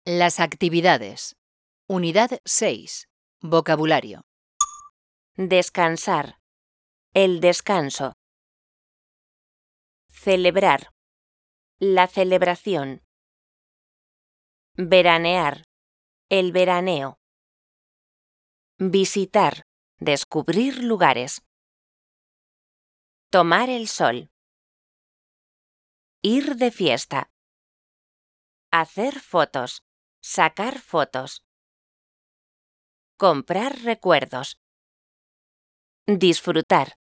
Las actividades. Unidad 6. Vocabulario. Descansar. El descanso. Celebrar. La celebración. Veranear. El veraneo. Visitar. Descubrir lugares. Tomar el sol. Ir de fiesta. Hacer fotos. Sacar fotos. Comprar recuerdos. Disfrutar.